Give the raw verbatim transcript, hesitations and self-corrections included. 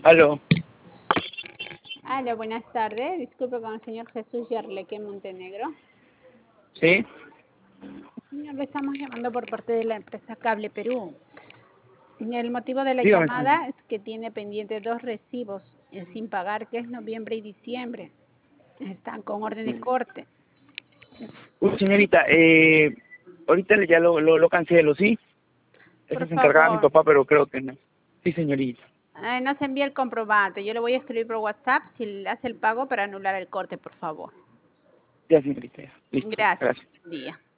Aló. Hola, buenas tardes. Disculpe con el señor Jesús Yarleque Montenegro. ¿Sí? Señor, le estamos llamando por parte de la empresa Cable Perú. El motivo de la Dígame, llamada señor. es que tiene pendiente dos recibos eh, sin pagar, que es noviembre y diciembre. Están con orden de corte. Uy, señorita, eh, ahorita ya lo, lo, lo cancelo, ¿sí? Eso Por se encargaba mi favor, papá, pero creo que no. Sí, señorita. eh, nos envíe el comprobante. Yo le voy a escribir por WhatsApp si le hace el pago para anular el corte, por favor. Ya, señorita, ya. Listo. Gracias. Gracias. Buen día.